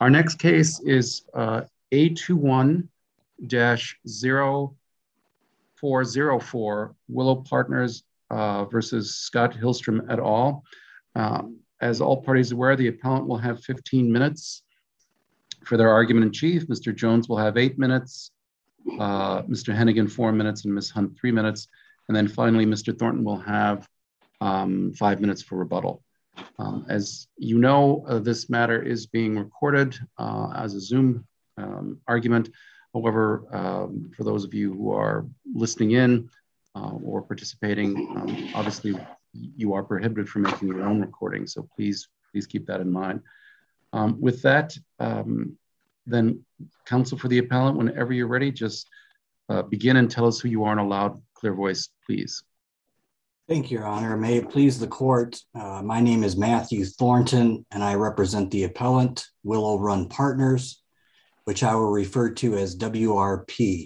Our next case is A21-0404 Willow Partners versus Scott Hillstrom et al. As all parties aware, the appellant will have 15 minutes for their argument in chief. Mr. Jones will have 8 minutes, Mr. Hennigan 4 minutes, and Ms. Hunt 3 minutes. And then finally, Mr. Thornton will have 5 minutes for rebuttal. As you know, this matter is being recorded as a Zoom argument. However, for those of you who are listening in or participating, obviously you are prohibited from making your own recording, so please keep that in mind. With that, then counsel for the appellant, whenever you're ready, just begin and tell us who you are in a loud, clear voice, please. Thank you, Your Honor. May it please the court, my name is Matthew Thornton, and I represent the appellant, Willow Run Partners, which I will refer to as WRP.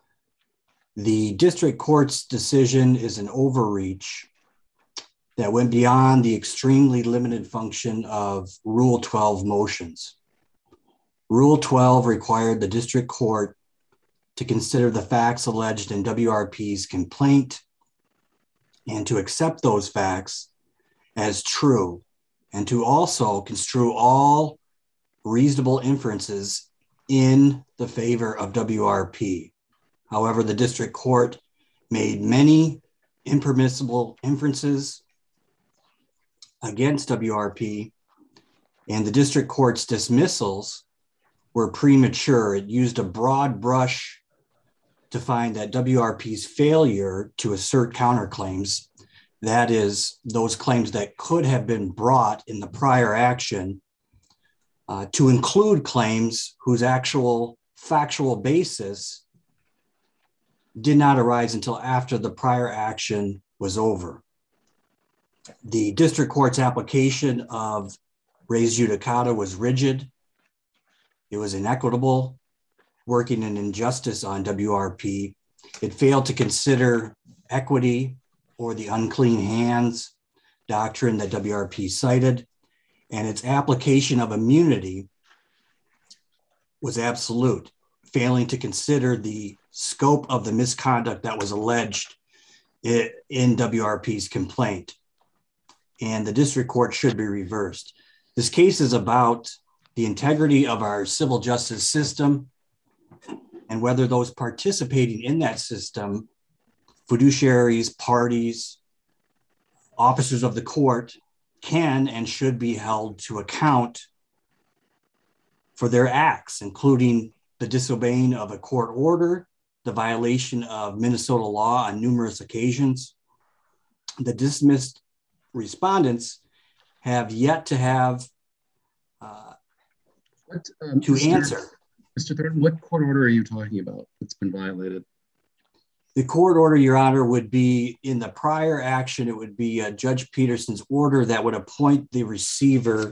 The district court's decision is an overreach that went beyond the extremely limited function of Rule 12 motions. Rule 12 required the district court to consider the facts alleged in WRP's complaint and to accept those facts as true, and to also construe all reasonable inferences in the favor of WRP. However, the district court made many impermissible inferences against WRP, and the district court's dismissals were premature. It used a broad brush to find that WRP's failure to assert counterclaims, that is, those claims that could have been brought in the prior action, to include claims whose actual factual basis did not arise until after the prior action was over. The district court's application of res judicata was rigid. It was inequitable, working an injustice on WRP. It failed to consider equity or the unclean hands doctrine that WRP cited, and its application of immunity was absolute, failing to consider the scope of the misconduct that was alleged in WRP's complaint. And the district court should be reversed. This case is about the integrity of our civil justice system and whether those participating in that system, fiduciaries, parties, officers of the court, can and should be held to account for their acts, including the disobeying of a court order, the violation of Minnesota law on numerous occasions. The dismissed respondents have yet to have to answer. Mr. Thornton, what court order are you talking about that's been violated? The court order, Your Honor, would be in the prior action. It would be Judge Peterson's order that would appoint the receiver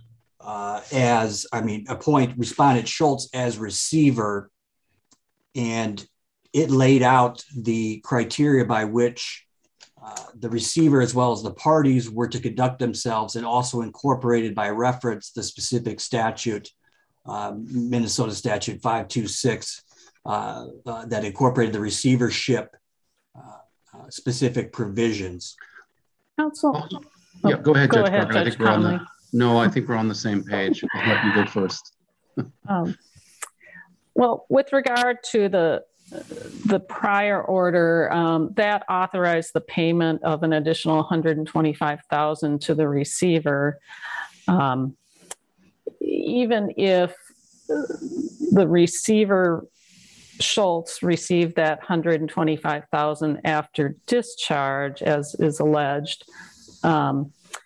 appoint Respondent Schultz as receiver. And it laid out the criteria by which the receiver, as well as the parties, were to conduct themselves, and also incorporated by reference the specific statute, Minnesota Statute 526, that incorporated the receivership specific provisions. Counsel. Yeah, go ahead, Judge Parker. I think we're on the same page. I'll let you go first. Well, with regard to the prior order, that authorized the payment of an additional $125,000 to the receiver. Even if the receiver Schultz received that $125,000 after discharge, as is alleged, how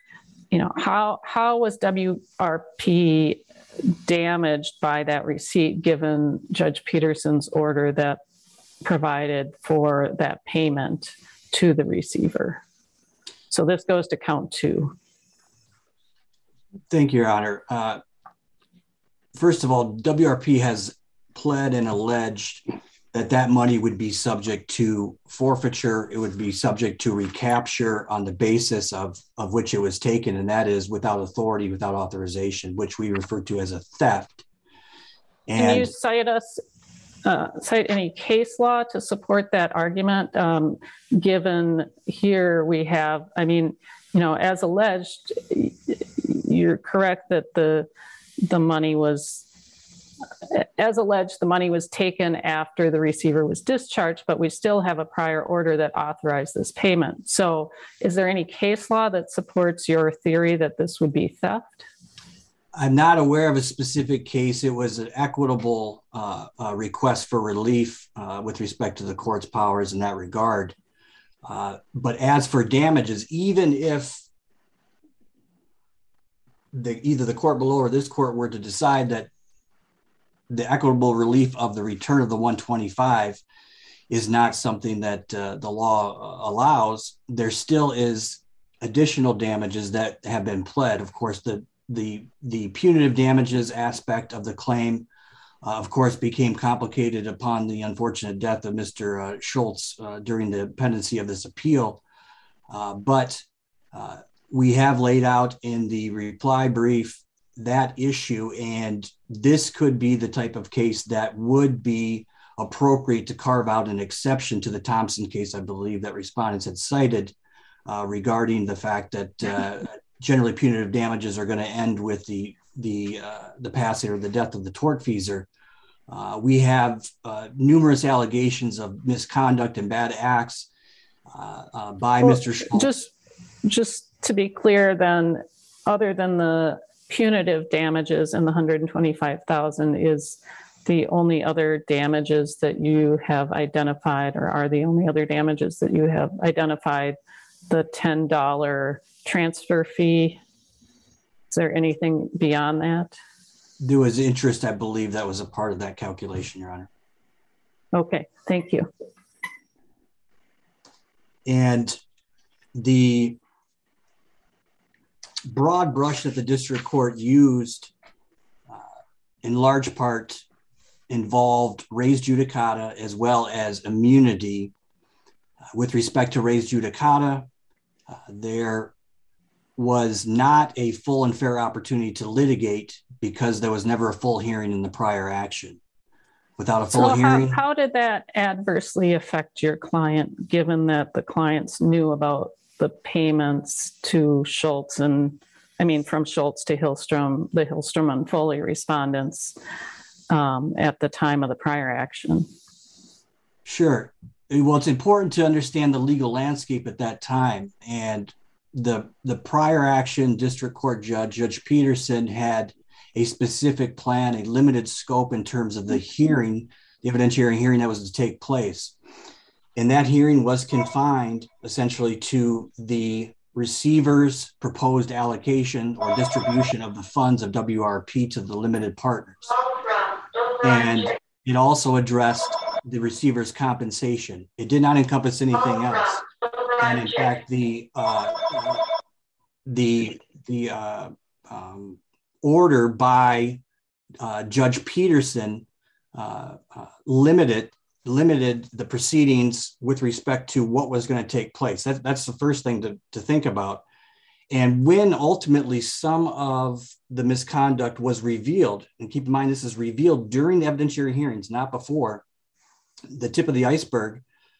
was WRP damaged by that receipt, given Judge Peterson's order that provided for that payment to the receiver? So this goes to count 2. Thank you, Your Honor. First of all, WRP has pled and alleged that money would be subject to forfeiture. It would be subject to recapture on the basis of which it was taken, and that is without authority, without authorization, which we refer to as a theft. Can you cite any case law to support that argument? Given here we have, as alleged, you're correct that the money was, as alleged, the money was taken after the receiver was discharged, but we still have a prior order that authorized this payment. So is there any case law that supports your theory that this would be theft? I'm not aware of a specific case. It was an equitable request for relief with respect to the court's powers in that regard. But as for damages, even if either the court below or this court were to decide that the equitable relief of the return of the 125 is not something that the law allows, there still is additional damages that have been pled. Of course, the punitive damages aspect of the claim, of course, became complicated upon the unfortunate death of Mr. Schultz during the pendency of this appeal. But we have laid out in the reply brief that issue, and this could be the type of case that would be appropriate to carve out an exception to the Thompson case, I believe, that respondents had cited regarding the fact that generally punitive damages are going to end with the passing or the death of the tortfeasor. We have numerous allegations of misconduct and bad acts by Mr. Schultz. Just to be clear, then, other than the punitive damages and the $125,000, is the only other damages that you have identified, or are the only other damages that you have identified, the $10 transfer fee? Is there anything beyond that? There was interest, I believe, that was a part of that calculation, Your Honor. Okay, thank you. And the broad brush that the district court used in large part involved res judicata as well as immunity. With respect to res judicata, there was not a full and fair opportunity to litigate because there was never a full hearing in the prior action. Without a full hearing. How did that adversely affect your client, given that the clients knew about the payments to Schultz from Schultz to Hillstrom, the Hillstrom and Foley respondents at the time of the prior action? Sure. Well, it's important to understand the legal landscape at that time. And the prior action district court Judge Peterson, had a specific plan, a limited scope in terms of the hearing, the evidentiary hearing that was to take place. And that hearing was confined essentially to the receiver's proposed allocation or distribution of the funds of WRP to the limited partners. And it also addressed the receiver's compensation. It did not encompass anything else. And in fact, the order by Judge Peterson limited the proceedings with respect to what was going to take place. That's the first thing to think about. And when ultimately some of the misconduct was revealed, and keep in mind this is revealed during the evidentiary hearings, not before, the tip of the iceberg,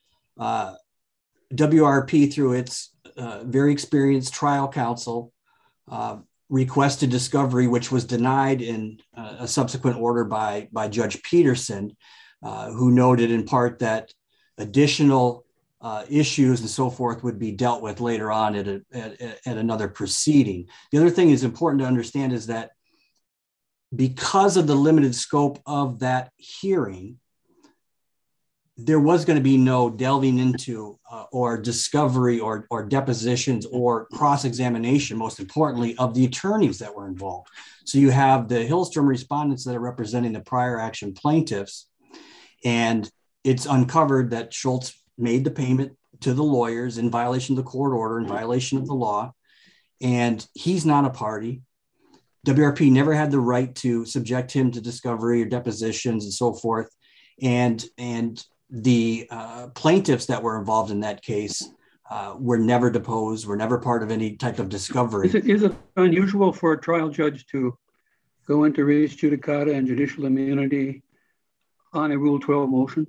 WRP, through its very experienced trial counsel, requested discovery, which was denied in a subsequent order by Judge Peterson, who noted in part that additional issues and so forth would be dealt with later on at another proceeding. The other thing is important to understand is that because of the limited scope of that hearing, there was going to be no delving into or discovery or depositions or cross-examination, most importantly, of the attorneys that were involved. So you have the Hillstrom respondents that are representing the prior action plaintiffs, and it's uncovered that Schultz made the payment to the lawyers in violation of the court order, in violation of the law, and he's not a party. WRP never had the right to subject him to discovery or depositions and so forth. And the plaintiffs that were involved in that case were never deposed, were never part of any type of discovery. Is it unusual for a trial judge to go into res judicata and judicial immunity on a Rule 12 motion?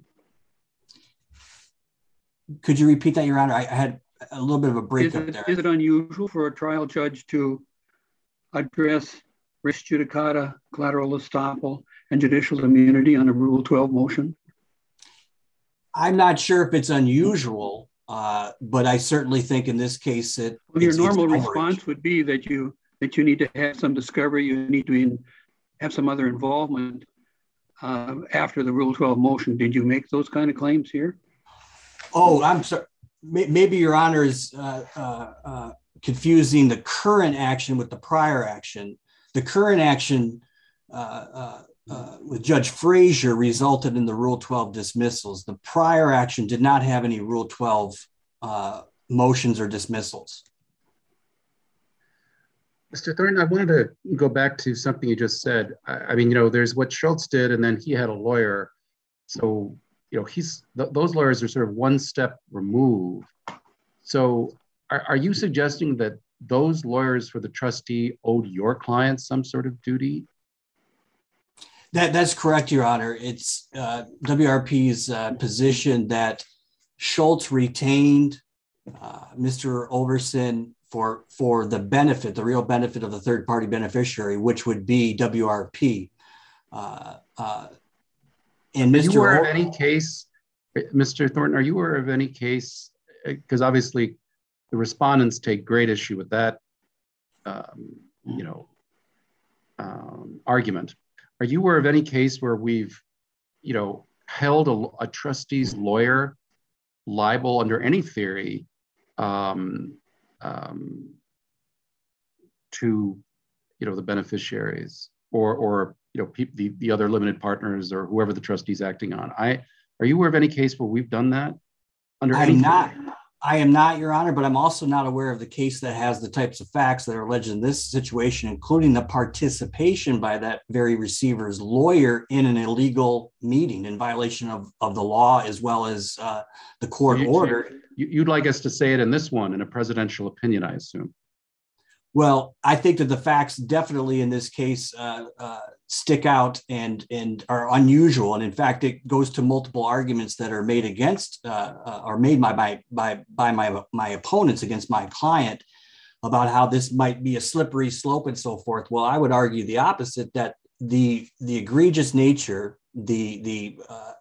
Could you repeat that, Your Honor? I had a little bit of a breakup there. Is it unusual for a trial judge to address res judicata, collateral estoppel, and judicial immunity on a Rule 12 motion? I'm not sure if it's unusual, but I certainly think in this case your normal response would be that you need to have some discovery, you need to have some other involvement after the Rule 12 motion. Did you make those kind of claims here? Oh, I'm sorry. Maybe Your Honor is confusing the current action with the prior action. The current action with Judge Frazier resulted in the Rule 12 dismissals. The prior action did not have any Rule 12 motions or dismissals. Mr. Thornton, I wanted to go back to something you just said. I mean, there's what Schultz did, and then he had a lawyer. So, those lawyers are sort of one step removed. So are you suggesting that those lawyers for the trustee owed your client some sort of duty? That's correct, Your Honor. It's WRP's position that Schultz retained Mr. Overson for the benefit, the real benefit of the third-party beneficiary, which would be WRP. And Mr. Are you aware of any case, Mr. Thornton, are you aware of any case, because obviously the respondents take great issue with that, argument. Are you aware of any case where we've, held a trustee's lawyer liable under any theory to, the beneficiaries or the other limited partners or whoever the trustee's acting on? Are you aware of any case where we've done that under any theory? I am not, Your Honor, but I'm also not aware of the case that has the types of facts that are alleged in this situation, including the participation by that very receiver's lawyer in an illegal meeting in violation of the law, as well as the court order. You'd like us to say it in this one, in a presidential opinion, I assume. Well, I think that the facts definitely in this case stick out and are unusual. And in fact, it goes to multiple arguments that are made against or made by my opponents against my client about how this might be a slippery slope and so forth. Well, I would argue the opposite, that the egregious nature, the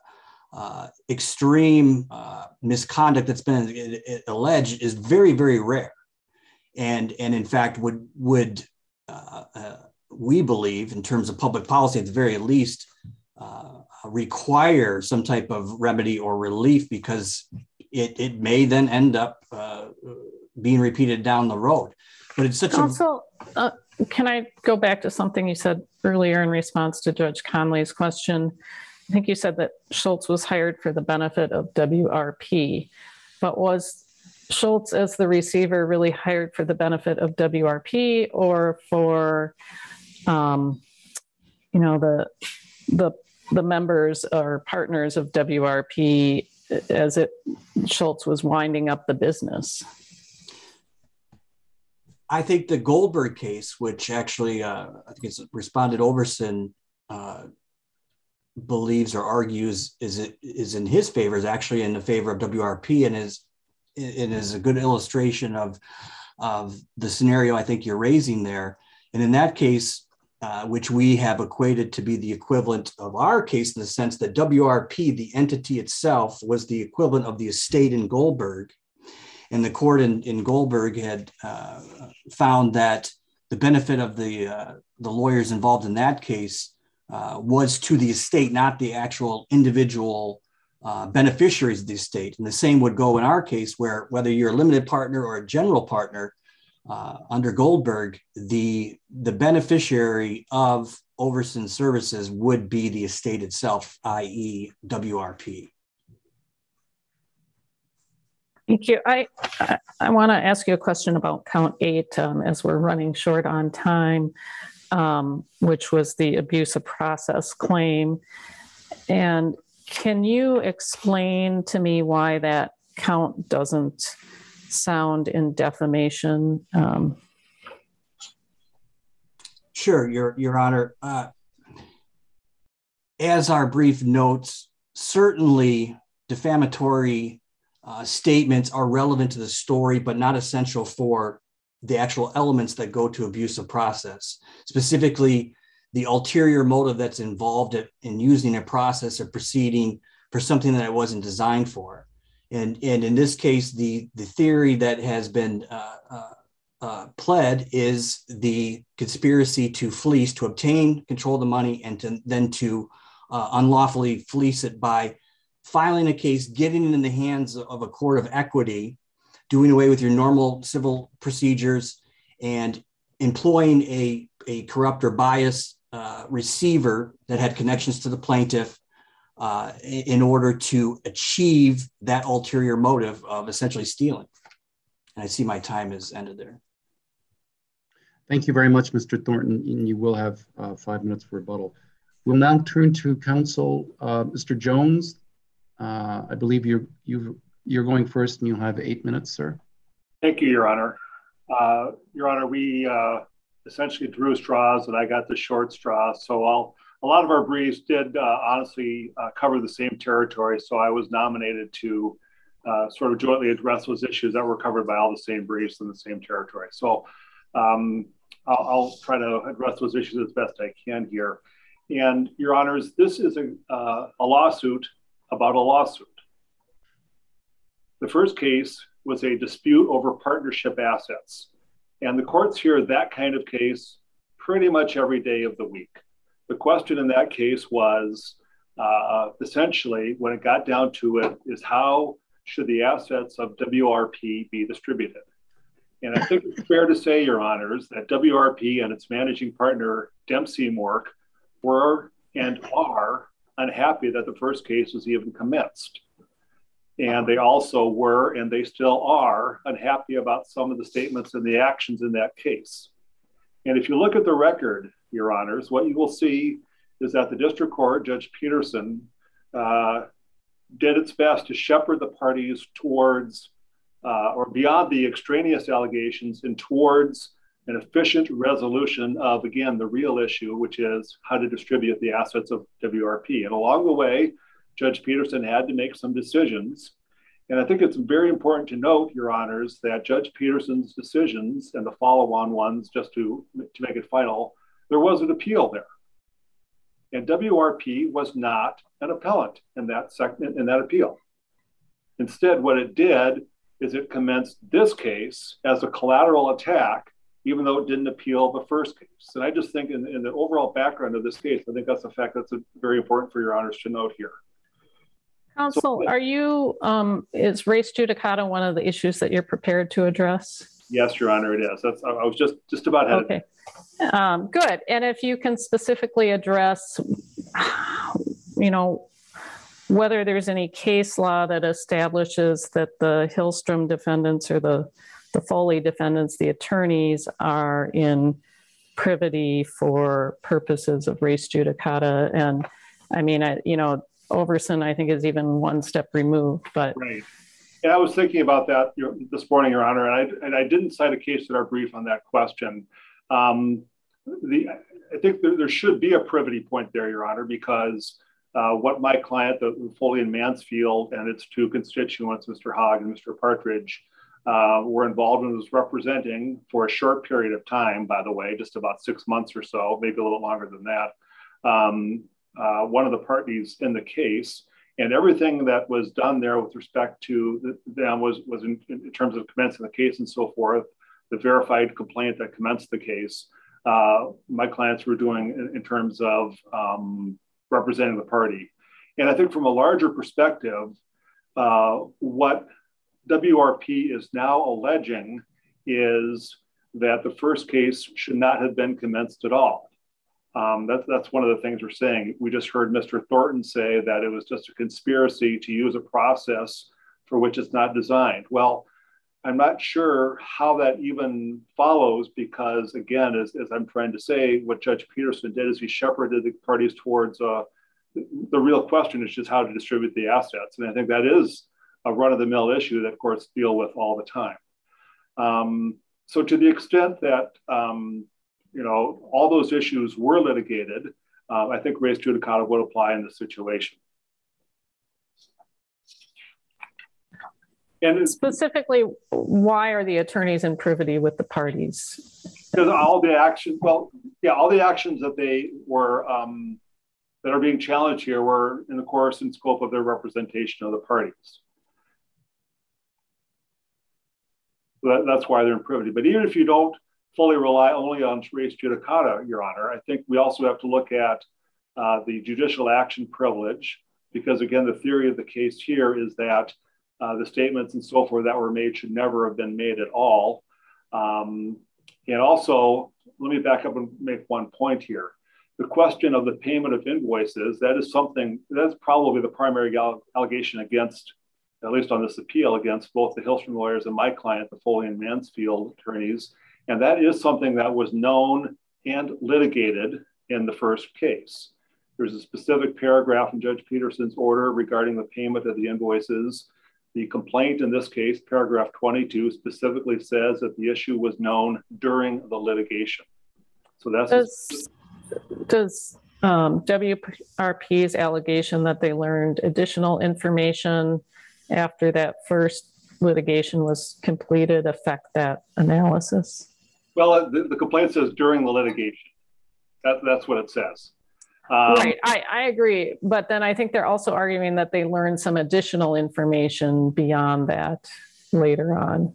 extreme misconduct that's been alleged is very, very rare. And in fact, would we believe, in terms of public policy, at the very least, require some type of remedy or relief, because it may then end up being repeated down the road. But it's such also, can I go back to something you said earlier in response to Judge Conley's question? I think you said that Schultz was hired for the benefit of WRP, but was Schultz as the receiver really hired for the benefit of WRP or for, the members or partners of WRP as Schultz was winding up the business? I think the Goldberg case, which actually I think it's Respondent Overson believes or argues is in his favor, is actually in the favor of WRP, and is a good illustration of the scenario I think you're raising there. And in that case, which we have equated to be the equivalent of our case, in the sense that WRP, the entity itself, was the equivalent of the estate in Goldberg. And the court in Goldberg had found that the benefit of the lawyers involved in that case was to the estate, not the actual individual beneficiaries of the estate. And the same would go in our case, where whether you're a limited partner or a general partner, under Goldberg, the beneficiary of Overson services would be the estate itself, i.e. WRP. Thank you. I want to ask you a question about count 8 as we're running short on time, which was the abuse of process claim. And can you explain to me why that count doesn't sound in defamation? Sure, Your Honor. As our brief notes, certainly defamatory statements are relevant to the story, but not essential for the actual elements that go to abusive process. Specifically, the ulterior motive that's involved in using a process or proceeding for something that it wasn't designed for. And in this case, the theory that has been pled is the conspiracy to fleece, to obtain control of the money, and then to unlawfully fleece it by filing a case, getting it in the hands of a court of equity, doing away with your normal civil procedures, and employing a corrupt or biased receiver that had connections to the plaintiff in order to achieve that ulterior motive of essentially stealing. And I see my time has ended there. Thank you very much, Mr. Thornton, and you will have 5 minutes for rebuttal. We'll now turn to counsel, Mr. Jones. I believe you're going first, and you'll have 8 minutes, sir. Thank you, Your Honor. Your Honor, we essentially drew straws, and I got the short straw. So a lot of our briefs did honestly cover the same territory. So I was nominated to sort of jointly address those issues that were covered by all the same briefs in the same territory. So I'll try to address those issues as best I can here. And Your Honors, this is a lawsuit about a lawsuit. The first case was a dispute over partnership assets. And the courts hear that kind of case pretty much every day of the week. The question in that case was essentially, when it got down to it, is how should the assets of WRP be distributed? And I think it's fair to say, Your Honors, that WRP and its managing partner, Dempsey Mork, were and are unhappy that the first case was even commenced. And they also were, and they still are, unhappy about some of the statements and the actions in that case. And if you look at the record, Your Honors, what you will see is that the district court, Judge Peterson, did its best to shepherd the parties towards or beyond the extraneous allegations and towards an efficient resolution of, again, the real issue, which is how to distribute the assets of WRP. And along the way, Judge Peterson had to make some decisions. And I think it's very important to note, Your Honors, that Judge Peterson's decisions and the follow-on ones, just to make it final, there was an appeal there. And WRP was not an appellant in that appeal. Instead, what it did is it commenced this case as a collateral attack, even though it didn't appeal the first case. And I just think in the overall background of this case, I think that's a fact that's very important for Your Honors to note here. Counsel, is res judicata one of the issues that you're prepared to address? Yes, Your Honor, it is. I was just about headed. Okay, good. And if you can specifically address, whether there's any case law that establishes that the Hillstrom defendants or the Foley defendants, the attorneys, are in privity for purposes of res judicata. And I mean, Overson, I think, is even one step removed, but. Right. And I was thinking about that this morning, Your Honor, and I didn't cite a case in our brief on that question. I think there should be a privity point there, Your Honor, because what my client, the Foley and Mansfield, and its two constituents, Mr. Hogg and Mr. Partridge, were involved and was representing for a short period of time, by the way, just about 6 months or so, maybe a little longer than that, one of the parties in the case. And everything that was done there with respect to them was in terms of commencing the case and so forth, the verified complaint that commenced the case, my clients were doing in terms of representing the party. And I think from a larger perspective, what WRP is now alleging is that the first case should not have been commenced at all. That's one of the things we're saying. We just heard Mr. Thornton say that it was just a conspiracy to use a process for which it's not designed. Well, I'm not sure how that even follows because, again, as I'm trying to say, what Judge Peterson did is he shepherded the parties towards the real question is just how to distribute the assets. And I think that is a run-of-the-mill issue that courts deal with all the time. So to the extent that all those issues were litigated, I think res judicata would apply in this situation. And specifically, why are the attorneys in privity with the parties? Because all the actions that they were that are being challenged here were in the course and scope of their representation of the parties. So that's why they're in privity. But even if you don't fully rely only on res judicata, Your Honor, I think we also have to look at the judicial action privilege, because again, the theory of the case here is that the statements and so forth that were made should never have been made at all. And also, let me back up and make one point here. The question of the payment of invoices, that's probably the primary allegation against, at least on this appeal, against both the Hillstrom lawyers and my client, the Foley and Mansfield attorneys. And that is something that was known and litigated in the first case. There's a specific paragraph in Judge Peterson's order regarding the payment of the invoices. The complaint in this case, paragraph 22, specifically says that the issue was known during the litigation. So that's does WRP's allegation that they learned additional information after that first litigation was completed affect that analysis? Well, the complaint says during the litigation. That's what it says. Right, I agree. But then I think they're also arguing that they learned some additional information beyond that later on.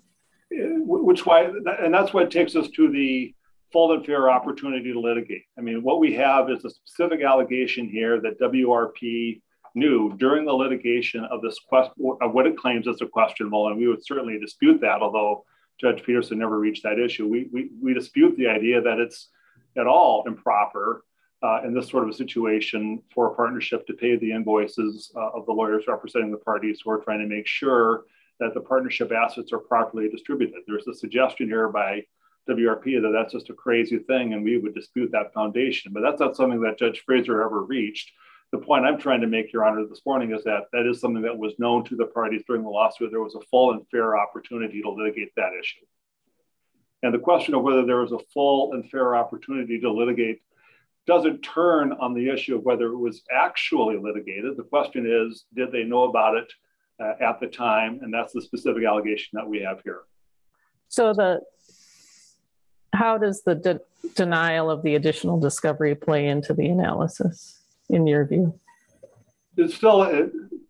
And that's what takes us to the full and fair opportunity to litigate. I mean, what we have is a specific allegation here that WRP knew during the litigation of this question, of what it claims is a questionable, and we would certainly dispute that, although Judge Peterson never reached that issue. We dispute the idea that it's at all improper in this sort of a situation for a partnership to pay the invoices of the lawyers representing the parties who are trying to make sure that the partnership assets are properly distributed. There's a suggestion here by WRP that that's just a crazy thing, and we would dispute that foundation. But that's not something that Judge Fraser ever reached. The point I'm trying to make, Your Honor, this morning is that that is something that was known to the parties during the lawsuit. There was a full and fair opportunity to litigate that issue. And the question of whether there was a full and fair opportunity to litigate doesn't turn on the issue of whether it was actually litigated. The question is, did they know about it at the time? And that's the specific allegation that we have here. So how does the denial of the additional discovery play into the analysis, in your view? It's still,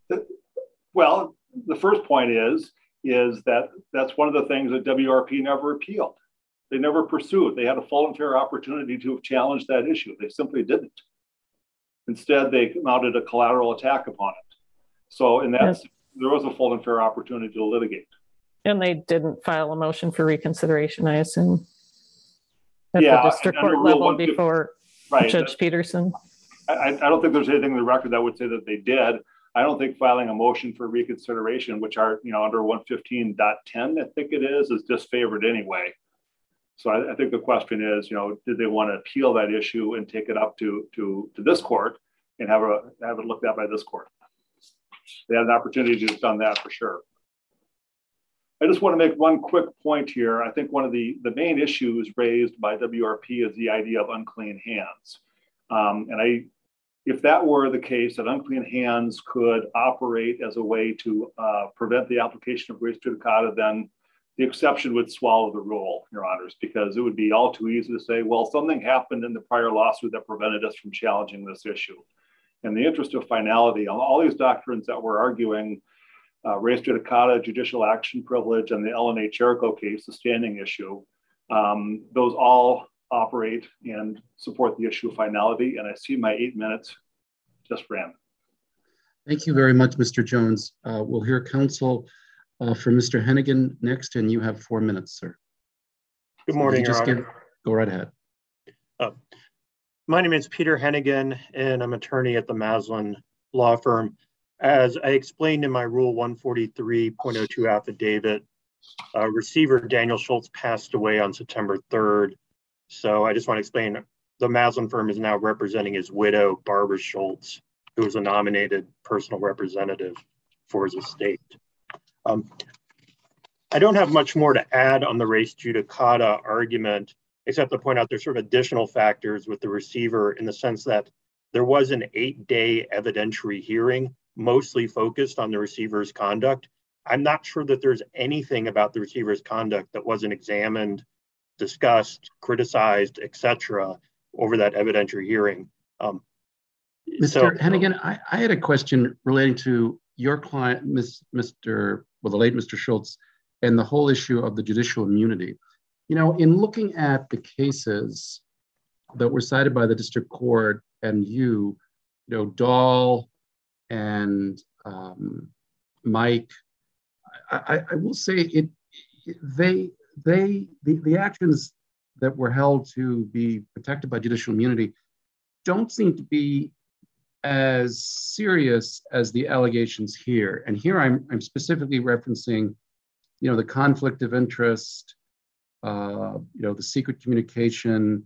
well, the first point is that that's one of the things that WRP never appealed. They never pursued. They had a full and fair opportunity to have challenged that issue. They simply didn't. Instead, they mounted a collateral attack upon it. So in that, there was a full and fair opportunity to litigate. And they didn't file a motion for reconsideration, I assume? At the district court level before Judge Peterson? I don't think there's anything in the record that would say that they did. I don't think filing a motion for reconsideration, which are, under 115.10, I think it is disfavored anyway. So I think the question is, did they want to appeal that issue and take it up to this court and have it looked at by this court? They had an opportunity to have done that for sure. I just want to make one quick point here. I think one of the main issues raised by WRP is the idea of unclean hands. If that were the case, that unclean hands could operate as a way to prevent the application of res judicata, then the exception would swallow the rule, Your Honors, because it would be all too easy to say, well, something happened in the prior lawsuit that prevented us from challenging this issue. In the interest of finality, all these doctrines that we're arguing, res judicata, judicial action privilege, and the L&A Cherico case, the standing issue, those all operate and support the issue of finality. And I see my 8 minutes just ran. Thank you very much, Mr. Jones. We'll hear counsel for Mr. Hennigan next, and you have 4 minutes, sir. Good morning, Your Honor. Go right ahead. My name is Peter Hennigan, and I'm attorney at the Maslin Law Firm. As I explained in my Rule 143.02 affidavit, receiver Daniel Schultz passed away on September 3rd. So I just want to explain, the Maslin firm is now representing his widow, Barbara Schultz, who was a nominated personal representative for his estate. I don't have much more to add on the res judicata argument. except to point out there's sort of additional factors with the receiver in the sense that there was an 8-day evidentiary hearing, mostly focused on the receiver's conduct. I'm not sure that there's anything about the receiver's conduct that wasn't examined, discussed, criticized, etc., over that evidentiary hearing. Mr. Hennigan, I had a question relating to your client, the late Mr. Schultz, and the whole issue of the judicial immunity. You know, in looking at the cases that were cited by the district court and you know, Dahl and Mike, I will say the actions that were held to be protected by judicial immunity don't seem to be as serious as the allegations here. And here I'm specifically referencing, you know, the conflict of interest, you know, the secret communication.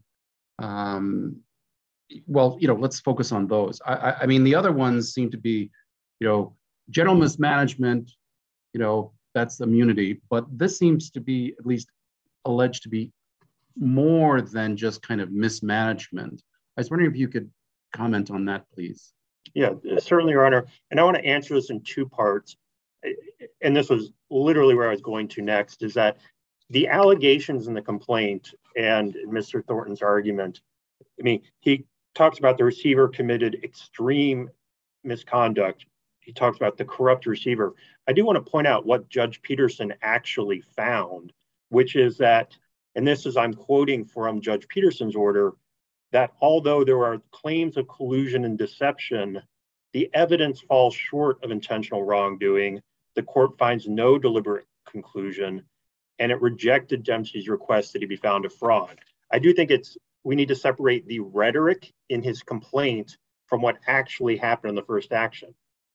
Well, you know, let's focus on those. I mean, the other ones seem to be, you know, general mismanagement, you know, that's immunity, but this seems to be at least alleged to be more than just kind of mismanagement. I was wondering if you could comment on that, please. Yeah, certainly, Your Honor. And I want to answer this in two parts. And this was literally where I was going to next, is that the allegations in the complaint and Mr. Thornton's argument, I mean, he talks about the receiver committed extreme misconduct. He talks about the corrupt receiver. I do want to point out what Judge Peterson actually found, which is that, and this is, I'm quoting from Judge Peterson's order, that although there are claims of collusion and deception, the evidence falls short of intentional wrongdoing. The court finds no deliberate conclusion, and it rejected Dempsey's request that he be found a fraud. I do think we need to separate the rhetoric in his complaint from what actually happened in the first action.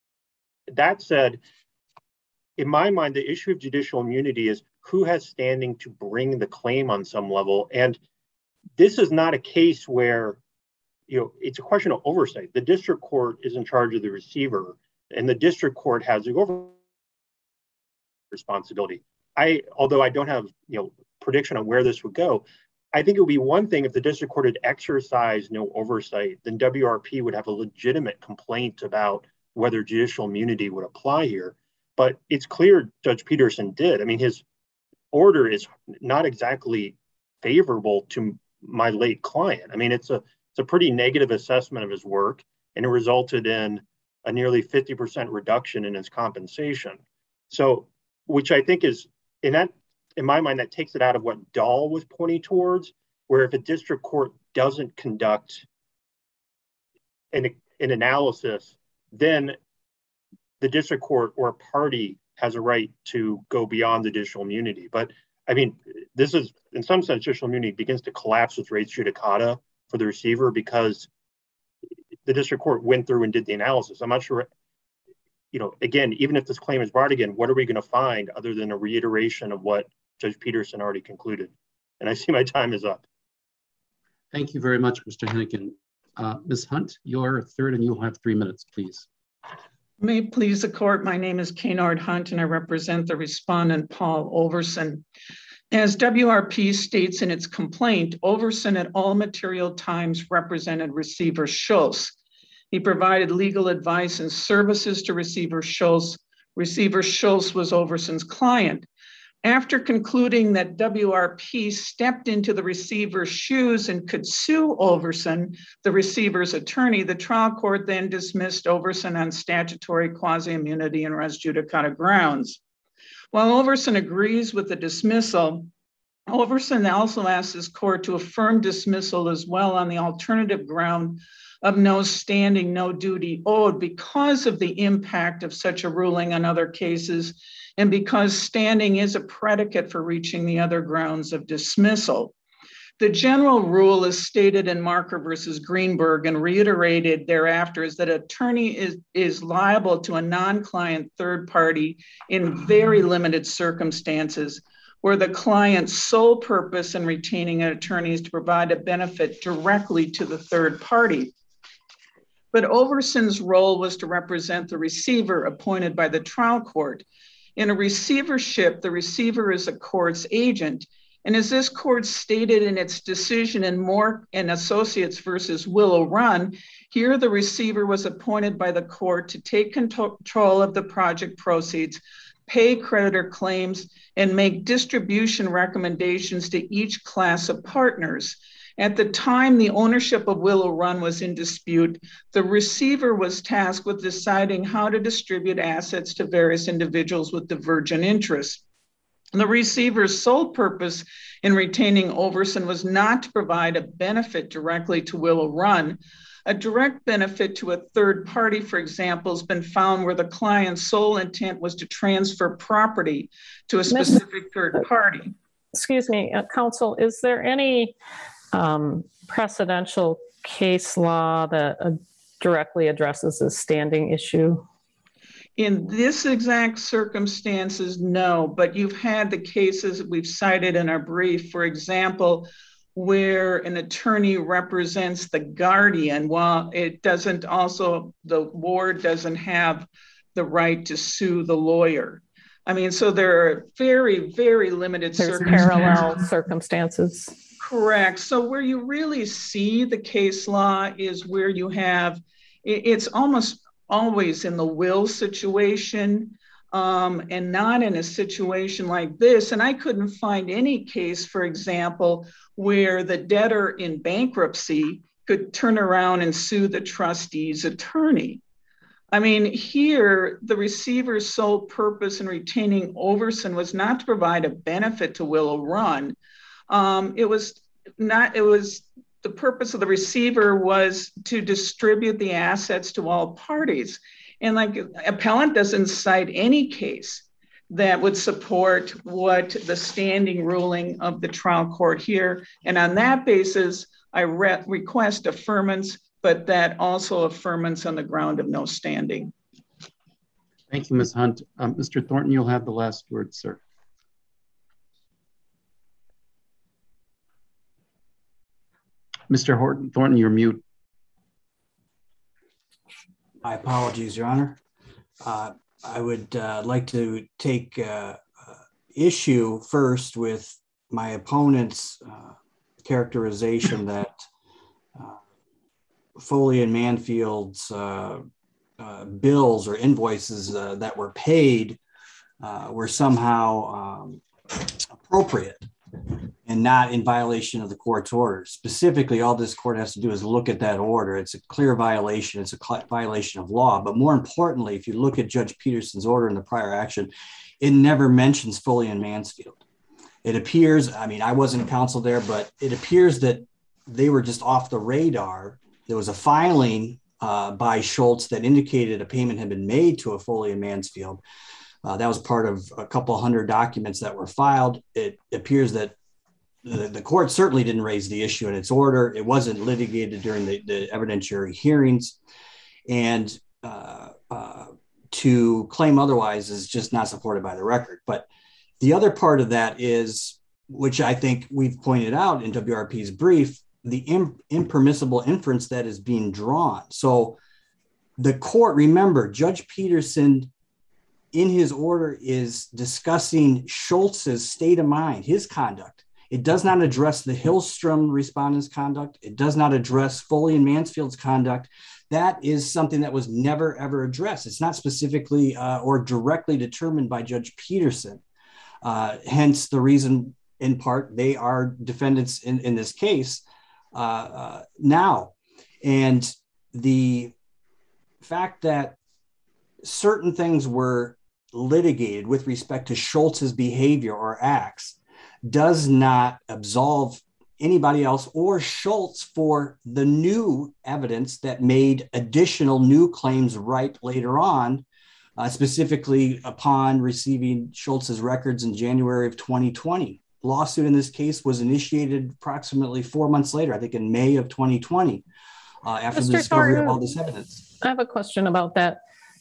That said, in my mind, the issue of judicial immunity is who has standing to bring the claim on some level. And this is not a case where, you know, it's a question of oversight. The district court is in charge of the receiver, and the district court has the oversight responsibility. Although I don't have, you know, prediction on where this would go, I think it would be one thing if the district court had exercised no oversight, then WRP would have a legitimate complaint about whether judicial immunity would apply here. But it's clear Judge Peterson did. I mean, his order is not exactly favorable to my late client. I mean, it's a pretty negative assessment of his work, and it resulted in a nearly 50% reduction in his compensation. So, which I think is, in my mind, that takes it out of what Dahl was pointing towards, where if a district court doesn't conduct an analysis, then the district court or a party has a right to go beyond the judicial immunity. But I mean, this is, in some sense, judicial immunity begins to collapse with res judicata for the receiver because the district court went through and did the analysis. I'm not sure, you know, again, even if this claim is brought again, what are we going to find other than a reiteration of what Judge Peterson already concluded? And I see my time is up. Thank you very much, Mr. Hennigan. Ms. Hunt, you're third and you'll have 3 minutes, please. May it please the court, my name is Kaynard Hunt and I represent the respondent Paul Overson. As WRP states in its complaint, Overson at all material times represented receiver Schultz. He provided legal advice and services to receiver Schultz. Receiver Schultz was Overson's client. After concluding that WRP stepped into the receiver's shoes and could sue Overson, the receiver's attorney, the trial court then dismissed Overson on statutory quasi-immunity and res judicata grounds. While Overson agrees with the dismissal, Overson also asks his court to affirm dismissal as well on the alternative ground of no standing, no duty owed because of the impact of such a ruling on other cases and because standing is a predicate for reaching the other grounds of dismissal. The general rule is stated in Marker versus Greenberg and reiterated thereafter is that attorney is liable to a non-client third party in very limited circumstances where the client's sole purpose in retaining an attorney is to provide a benefit directly to the third party. But Overson's role was to represent the receiver appointed by the trial court. In a receivership, the receiver is a court's agent. And as this court stated in its decision in Moore and Associates versus Willow Run, here the receiver was appointed by the court to take control of the project proceeds, pay creditor claims, and make distribution recommendations to each class of partners. At the time the ownership of Willow Run was in dispute, the receiver was tasked with deciding how to distribute assets to various individuals with divergent interests. The receiver's sole purpose in retaining Overson was not to provide a benefit directly to Willow Run. A direct benefit to a third party, for example, has been found where the client's sole intent was to transfer property to a specific third party. Excuse me, counsel, is there any precedential case law that directly addresses this standing issue? In this exact circumstances, no, but you've had the cases that we've cited in our brief, for example, where an attorney represents the guardian, while it doesn't also, the ward doesn't have the right to sue the lawyer. I mean, so there are very, very limited parallel circumstances. Correct. So where you really see the case law is where you have, it's almost always in the will situation and not in a situation like this. And I couldn't find any case, for example, where the debtor in bankruptcy could turn around and sue the trustee's attorney. I mean, here, the receiver's sole purpose in retaining Overson was not to provide a benefit to Willow Run. The purpose of the receiver was to distribute the assets to all parties. And like appellant doesn't cite any case that would support what the standing ruling of the trial court here. And on that basis, I request affirmance, but that also affirmance on the ground of no standing. Thank you, Ms. Hunt. Mr. Thornton, you'll have the last word, sir. Mr. Thornton, you're mute. My apologies, Your Honor. I would like to take issue first with my opponent's characterization that Foley and Manfield's bills or invoices that were paid were somehow appropriate and not in violation of the court's order. Specifically, all this court has to do is look at that order. It's a clear violation. It's a violation of law. But more importantly, if you look at Judge Peterson's order in the prior action, it never mentions Foley and Mansfield. It appears, I mean, I wasn't counsel there, but it appears that they were just off the radar. There was a filing by Schultz that indicated a payment had been made to a Foley and Mansfield. That was part of a couple hundred documents that were filed. It appears that the court certainly didn't raise the issue in its order. It wasn't litigated during the evidentiary hearings. And to claim otherwise is just not supported by the record. But the other part of that is, which I think we've pointed out in WRP's brief, the impermissible inference that is being drawn. So the court, remember, Judge Peterson in his order is discussing Schultz's state of mind, his conduct. It does not address the Hillstrom respondent's conduct. It does not address Foley and Mansfield's conduct. That is something that was never, ever addressed. It's not specifically or directly determined by Judge Peterson. Hence the reason, in part, they are defendants in this case now. And the fact that certain things were litigated with respect to Schultz's behavior or acts does not absolve anybody else or Schultz for the new evidence that made additional new claims right later on, specifically upon receiving Schultz's records in January of 2020. Lawsuit in this case was initiated approximately 4 months later, I think in May of 2020, after the discovery of all this evidence. I have a question about that.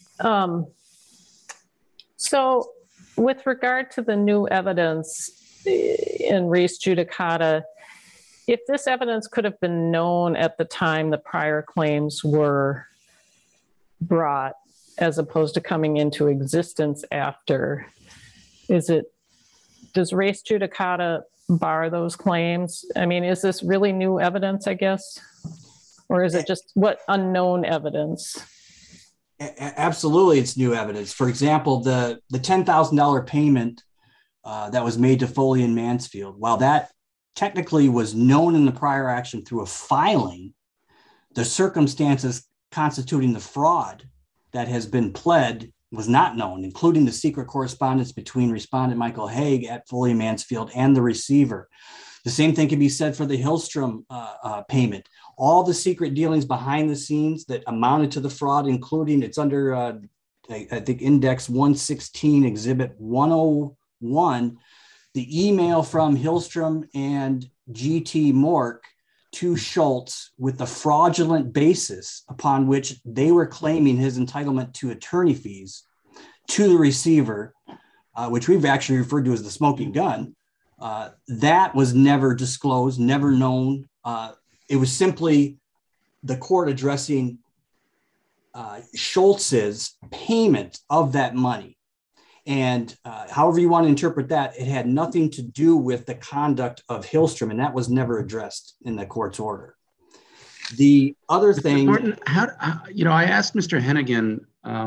So with regard to the new evidence in res judicata, if this evidence could have been known at the time the prior claims were brought, as opposed to coming into existence after, does res judicata bar those claims? I mean, is this really new evidence, I guess? Or is it just what unknown evidence? Absolutely, it's new evidence. For example, the $10,000 payment that was made to Foley and Mansfield, while that technically was known in the prior action through a filing, the circumstances constituting the fraud that has been pled was not known, including the secret correspondence between respondent Michael Haig at Foley and Mansfield and the receiver. The same thing can be said for the Hillstrom payment. All the secret dealings behind the scenes that amounted to the fraud, including, it's under, I think, Index 116, Exhibit 101, the email from Hillstrom and G.T. Mork to Schultz with the fraudulent basis upon which they were claiming his entitlement to attorney fees to the receiver, which we've actually referred to as the smoking gun. That was never disclosed, never known. It was simply the court addressing Schultz's payment of that money. And however you want to interpret that, it had nothing to do with the conduct of Hillstrom, and that was never addressed in the court's order. The other thing, Thornton, I asked Mr. Hennigan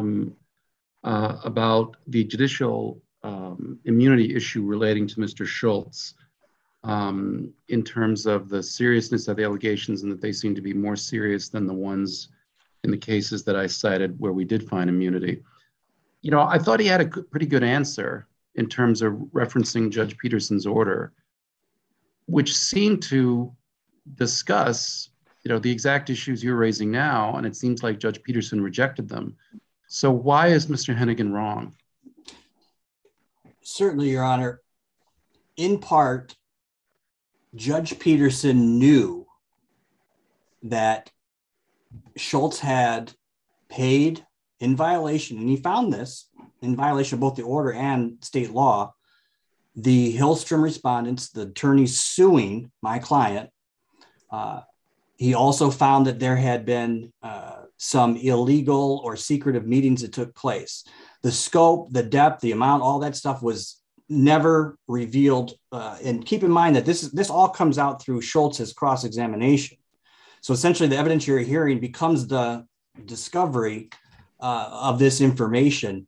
about the judicial immunity issue relating to Mr. Schultz in terms of the seriousness of the allegations and that they seem to be more serious than the ones in the cases that I cited where we did find immunity. I thought he had a pretty good answer in terms of referencing Judge Peterson's order, which seemed to discuss, the exact issues you're raising now, and it seems like Judge Peterson rejected them. So why is Mr. Hennigan wrong? Certainly, Your Honor. In part, Judge Peterson knew that Schultz had paid in violation, and he found this in violation of both the order and state law, the Hillstrom respondents, the attorneys suing my client. He also found that there had been some illegal or secretive meetings that took place. The scope, the depth, the amount, all that stuff was never revealed. And keep in mind that this all comes out through Schultz's cross-examination. So essentially the evidence you're hearing becomes the discovery of this information.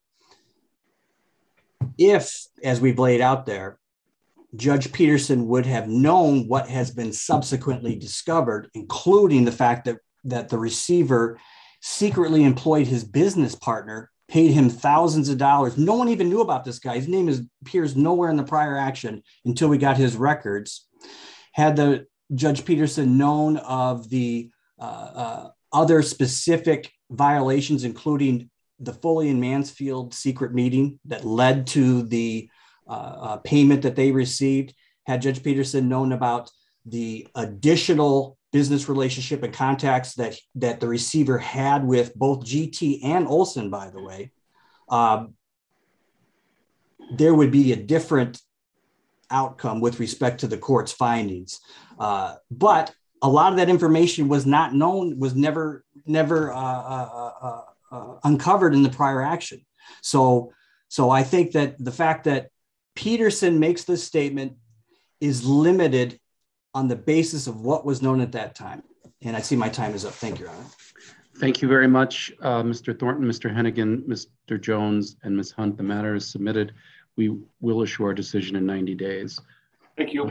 If, as we've laid out there, Judge Peterson would have known what has been subsequently discovered, including the fact that the receiver secretly employed his business partner, paid him thousands of dollars. No one even knew about this guy. His name appears nowhere in the prior action until we got his records. Had the Judge Peterson known of the other specific violations, including the Foley and Mansfield secret meeting that led to the payment that they received, had Judge Peterson known about the additional business relationship and contacts that the receiver had with both GT and Olson, by the way, there would be a different outcome with respect to the court's findings. But a lot of that information was not known, was never uncovered in the prior action. So I think that the fact that Peterson makes this statement is limited on the basis of what was known at that time. And I see my time is up. Thank you, Your Honor. Thank you very much, Mr. Thornton, Mr. Hennigan, Mr. Jones, and Ms. Hunt. The matter is submitted. We will issue our decision in 90 days. Thank you.